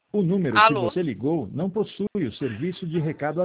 O número que Alô? você ligou não possui o serviço de recado